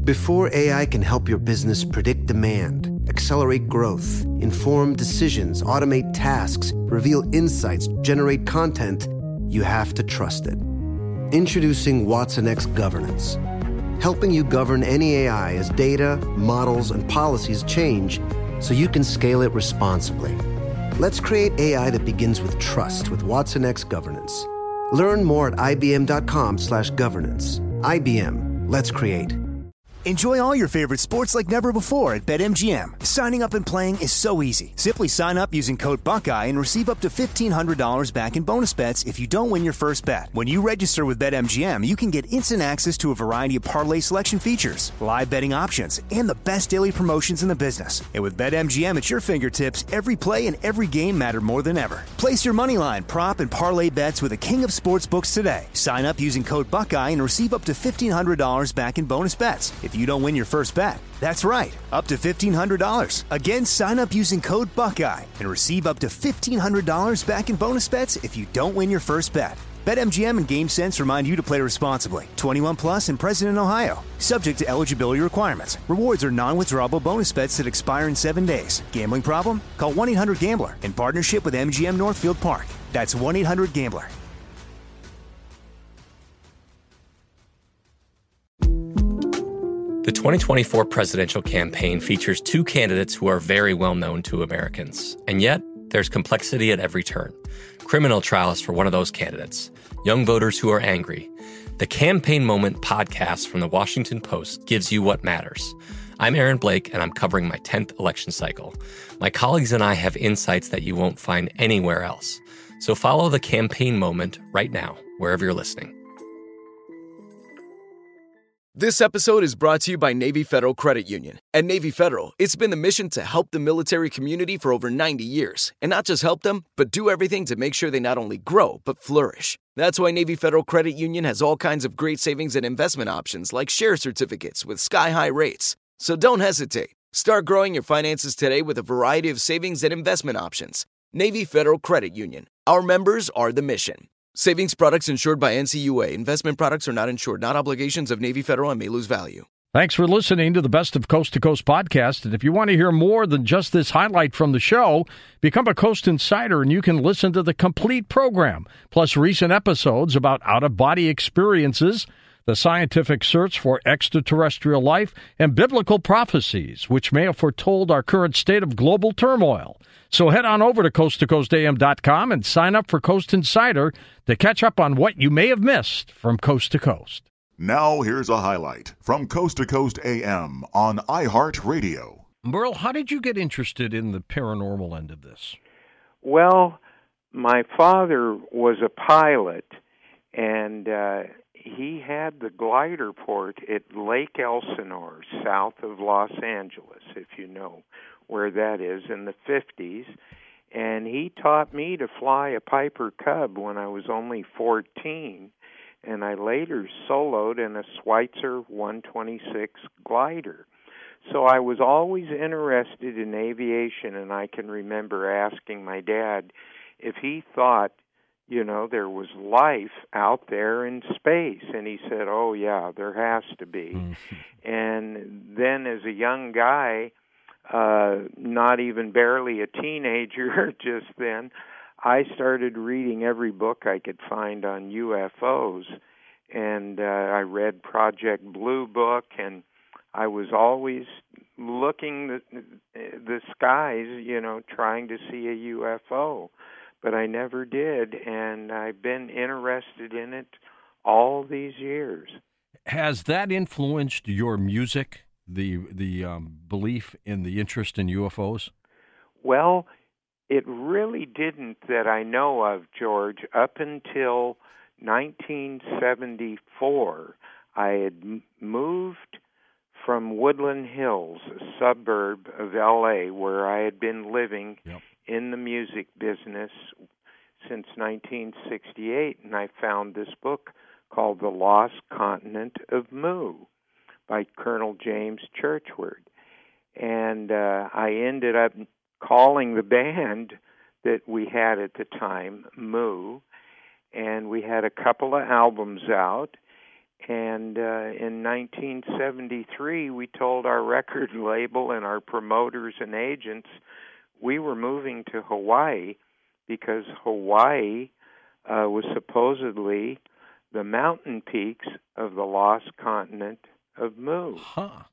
Before AI can help your business predict demand, accelerate growth, inform decisions, automate tasks, reveal insights, generate content, you have to trust it. Introducing watsonx Governance, helping you govern any AI as data, models, and policies change so you can scale it responsibly. Let's create AI that begins with trust with watsonx Governance. Learn more at ibm.com/governance. IBM. Let's create. Enjoy all your favorite sports like never before at BetMGM. Signing up and playing is so easy. Simply sign up using code Buckeye and receive up to $1,500 back in bonus bets if you don't win your first bet. When you register with BetMGM, you can get instant access to a variety of parlay selection features, live betting options, and the best daily promotions in the business. And with BetMGM at your fingertips, every play and every game matter more than ever. Place your moneyline, prop, and parlay bets with the king of sportsbooks today. Sign up using code Buckeye and receive up to $1,500 back in bonus bets if you don't win your first bet. That's right, up to $1,500. Again, sign up using code Buckeye and receive up to $1,500 back in bonus bets if you don't win your first bet. BetMGM and GameSense remind you to play responsibly. 21 plus and present in Ohio. Subject to eligibility requirements. Rewards are non-withdrawable bonus bets that expire in 7 days. Gambling problem? Call 1-800-GAMBLER in partnership with MGM Northfield Park. That's 1-800-GAMBLER. The 2024 presidential campaign features two candidates who are very well known to Americans. And yet, there's complexity at every turn. Criminal trials for one of those candidates. Young voters who are angry. The Campaign Moment podcast from the Washington Post gives you what matters. I'm Aaron Blake, and I'm covering my 10th election cycle. My colleagues and I have insights that you won't find anywhere else. So follow The Campaign Moment right now, wherever you're listening. This episode is brought to you by Navy Federal Credit Union. At Navy Federal, it's been the mission to help the military community for over 90 years. And not just help them, but do everything to make sure they not only grow, but flourish. That's why Navy Federal Credit Union has all kinds of great savings and investment options like share certificates with sky-high rates. So don't hesitate. Start growing your finances today with a variety of savings and investment options. Navy Federal Credit Union. Our members are the mission. Savings products insured by NCUA. Investment products are not insured, not obligations of Navy Federal and may lose value. Thanks for listening to the Best of Coast to Coast podcast. And if you want to hear more than just this highlight from the show, become a Coast Insider and you can listen to the complete program, plus recent episodes about out-of-body experiences, the scientific search for extraterrestrial life, and biblical prophecies, which may have foretold our current state of global turmoil. So head on over to coasttocoastam.com and sign up for Coast Insider to catch up on what you may have missed from coast to coast. Now here's a highlight from Coast to Coast AM on iHeartRadio. Merle, how did you get interested in the paranormal end of this? Well, my father was a pilot, and he had the glider port at Lake Elsinore, south of Los Angeles, if you know where that is, in the 50s. And he taught me to fly a Piper Cub when I was only 14. And I later soloed in a Schweitzer 126 glider. So I was always interested in aviation, and I can remember asking my dad if he thought, there was life out there in space. And he said, oh, yeah, there has to be. And then as a young guy, not even barely a teenager just then, I started reading every book I could find on UFOs. And I read Project Blue Book, and I was always looking the skies, trying to see a UFO. But I never did, and I've been interested in it all these years. Has that influenced your music, the belief in the interest in UFOs? Well, it really didn't that I know of, George. Up until 1974, I had moved from Woodland Hills, a suburb of L.A., where I had been living in the music business since 1968, and I found this book called The Lost Continent of Mu by Colonel James Churchward. And I ended up calling the band that we had at the time Mu, and we had a couple of albums out, And in 1973, we told our record label and our promoters and agents we were moving to Hawaii because Hawaii was supposedly the mountain peaks of the lost continent of Mu. Huh.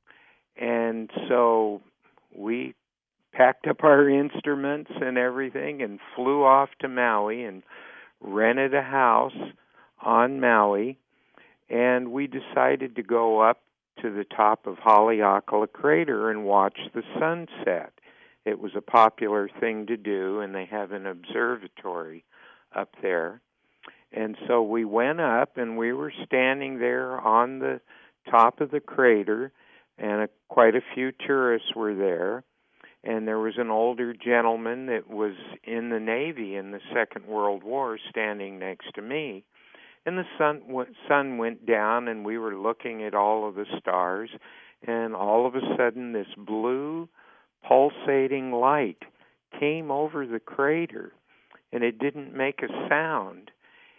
And so we packed up our instruments and everything and flew off to Maui and rented a house on Maui. And we decided to go up to the top of Haleakala Crater and watch the sunset. It was a popular thing to do, and they have an observatory up there. And so we went up, and we were standing there on the top of the crater, and quite a few tourists were there. And there was an older gentleman that was in the Navy in the Second World War standing next to me. And the sun went down, and we were looking at all of the stars, and all of a sudden this blue pulsating light came over the crater, and it didn't make a sound.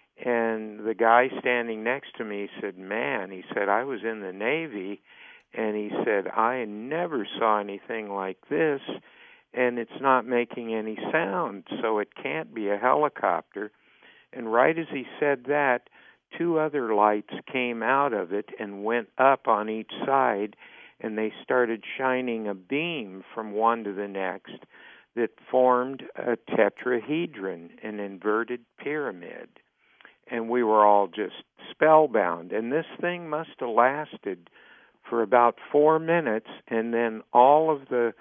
And the guy standing next to me said, "Man," he said, "I was in the Navy," and he said, "I never saw anything like this, and it's not making any sound, so it can't be a helicopter." And right as he said that, two other lights came out of it and went up on each side, and they started shining a beam from one to the next that formed a tetrahedron, an inverted pyramid. And we were all just spellbound. And this thing must have lasted for about 4 minutes, and then all of the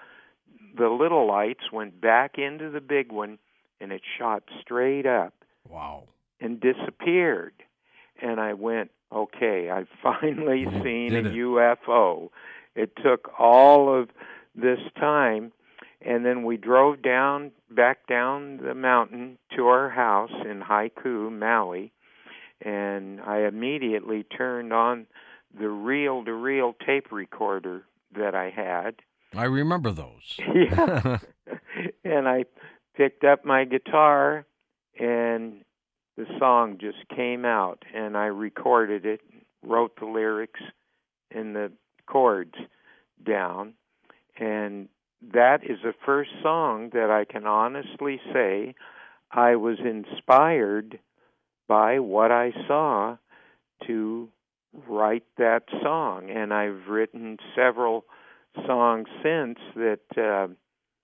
little lights went back into the big one, and it shot straight up. Wow. And disappeared. And I went, okay, I've finally seen a UFO. It took all of this time, and then we drove back down the mountain to our house in Haiku, Maui, and I immediately turned on the reel-to-reel tape recorder that I had. I remember those. Yeah. And I picked up my guitar, and the song just came out, and I recorded it, wrote the lyrics and the chords down, and that is the first song that I can honestly say I was inspired by what I saw to write that song. And I've written several songs since that,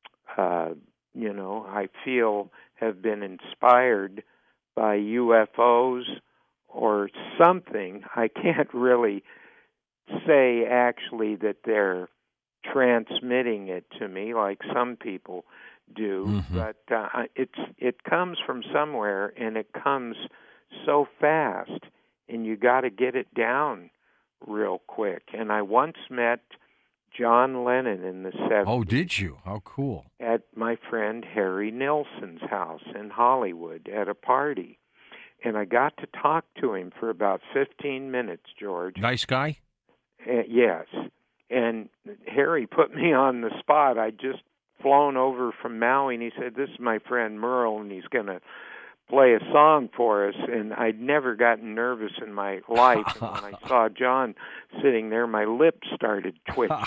I feel have been inspired by UFOs or something. I can't really say actually that they're transmitting it to me like some people do, but it comes from somewhere, and it comes so fast, and you got to get it down real quick. And I once met John Lennon in the 70s. Oh, did you? How cool. At my friend Harry Nilsson's house in Hollywood at a party. And I got to talk to him for about 15 minutes, George. Nice guy? Yes. And Harry put me on the spot. I'd just flown over from Maui, and he said, "This is my friend Merle, and he's going to play a song for us." And I'd never gotten nervous in my life. And when I saw John sitting there, my lips started twitching.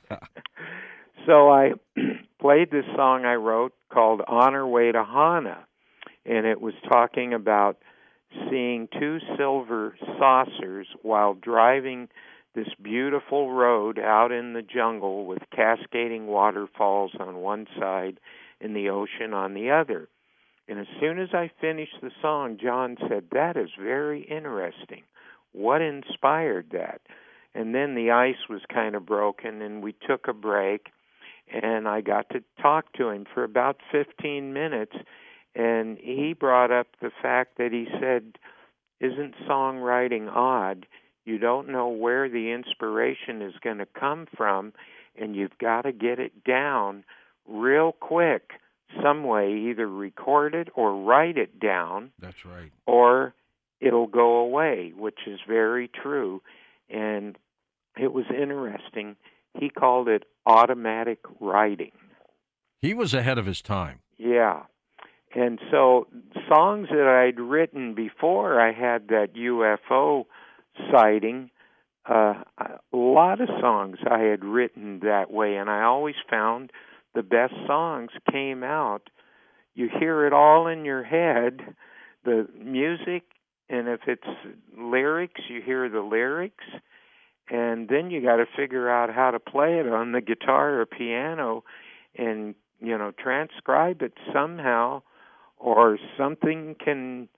So I played this song I wrote called On Our Way to Hana. And it was talking about seeing two silver saucers while driving this beautiful road out in the jungle with cascading waterfalls on one side and the ocean on the other. And as soon as I finished the song, John said, "That is very interesting. What inspired that?" And then the ice was kind of broken, and we took a break, and I got to talk to him for about 15 minutes, and he brought up the fact that he said, "Isn't songwriting odd? You don't know where the inspiration is going to come from, and you've got to get it down real quick. Some way, either record it or write it down." That's right. "Or it'll go away," which is very true. And it was interesting. He called it automatic writing. He was ahead of his time. Yeah. And so songs that I'd written before I had that UFO sighting a lot of songs I had written that way, and I always found the best songs came out. You hear it all in your head, the music, and if it's lyrics, you hear the lyrics, and then you got to figure out how to play it on the guitar or piano and, transcribe it somehow, or something can,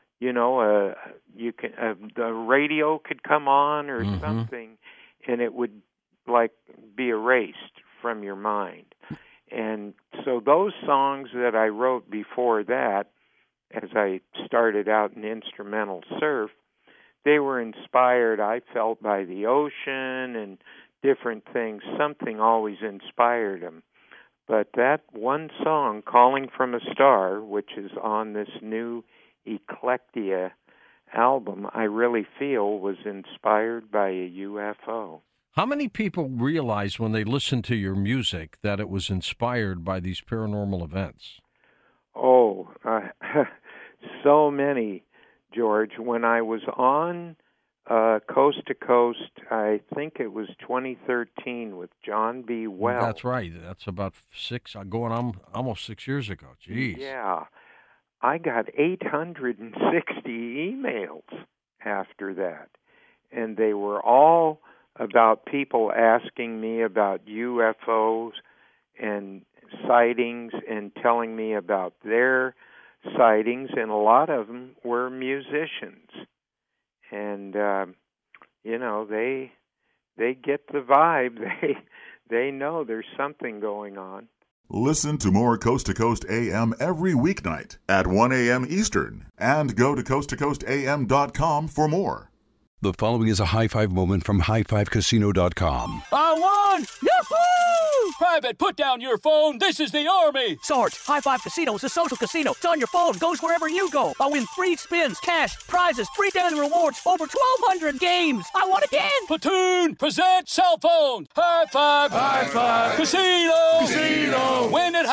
the radio could come on or something, and it would be erased from your mind. And so those songs that I wrote before that, as I started out in instrumental surf, they were inspired, I felt, by the ocean and different things. Something always inspired them. But that one song, Calling from a Star, which is on this new Eclectia album, I really feel was inspired by a UFO. How many people realize when they listen to your music that it was inspired by these paranormal events? Oh, so many, George. When I was on Coast to Coast, I think it was 2013 with John B. Wells. That's right. That's about going on almost 6 years ago. Jeez. Yeah. I got 860 emails after that, and they were all about people asking me about UFOs and sightings and telling me about their sightings, and a lot of them were musicians. And, they get the vibe. They know there's something going on. Listen to more Coast to Coast AM every weeknight at 1 a.m. Eastern, and go to coasttocoastam.com for more. The following is a high-five moment from highfivecasino.com. I won! Yahoo! Private, put down your phone. This is the Army. Sarge, High Five Casino is a social casino. It's on your phone. Goes wherever you go. I win free spins, cash, prizes, free daily rewards, over 1,200 games. I won again. Platoon, present cell phone. High Five. High Five. Casino. Casino. Win at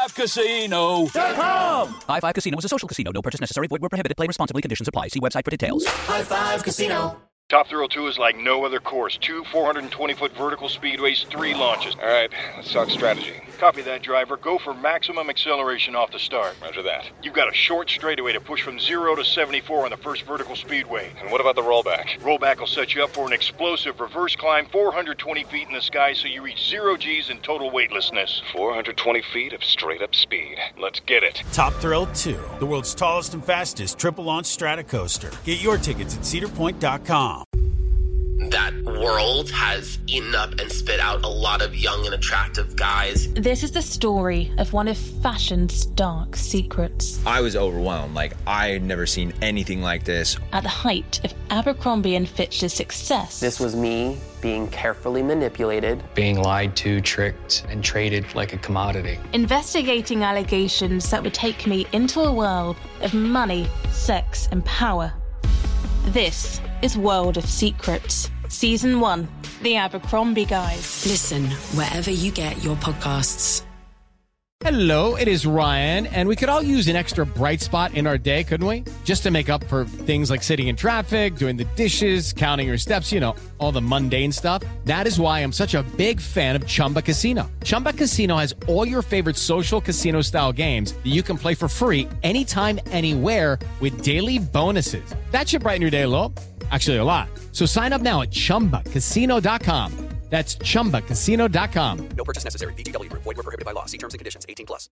highfivecasino.com. High Five Casino is a social casino. No purchase necessary. Void where prohibited. Play responsibly. Conditions apply. See website for details. High Five Casino. Top Thrill 2 is like no other course. 2 420-foot vertical speedways, 3 launches. All right, let's talk strategy. Copy that, driver. Go for maximum acceleration off the start. Roger that. You've got a short straightaway to push from 0 to 74 on the first vertical speedway. And what about the rollback? Rollback will set you up for an explosive reverse climb 420 feet in the sky so you reach 0 G's in total weightlessness. 420 feet of straight-up speed. Let's get it. Top Thrill 2, the world's tallest and fastest triple-launch stratocoaster. Get your tickets at cedarpoint.com. That world has eaten up and spit out a lot of young and attractive guys. This is the story of one of fashion's dark secrets. I was overwhelmed. I had never seen anything like this. At the height of Abercrombie & Fitch's success. This was me being carefully manipulated. Being lied to, tricked, and traded like a commodity. Investigating allegations that would take me into a world of money, sex, and power. This is World of Secrets, Season 1, The Abercrombie Guys. Listen wherever you get your podcasts. Hello, it is Ryan, and we could all use an extra bright spot in our day, couldn't we? Just to make up for things like sitting in traffic, doing the dishes, counting your steps, all the mundane stuff. That is why I'm such a big fan of Chumba Casino. Chumba Casino has all your favorite social casino-style games that you can play for free anytime, anywhere with daily bonuses. That should brighten your day a little. Actually, a lot. So sign up now at ChumbaCasino.com. That's ChumbaCasino.com. No purchase necessary. VGW Group. Void where prohibited by law. See terms and conditions. 18+.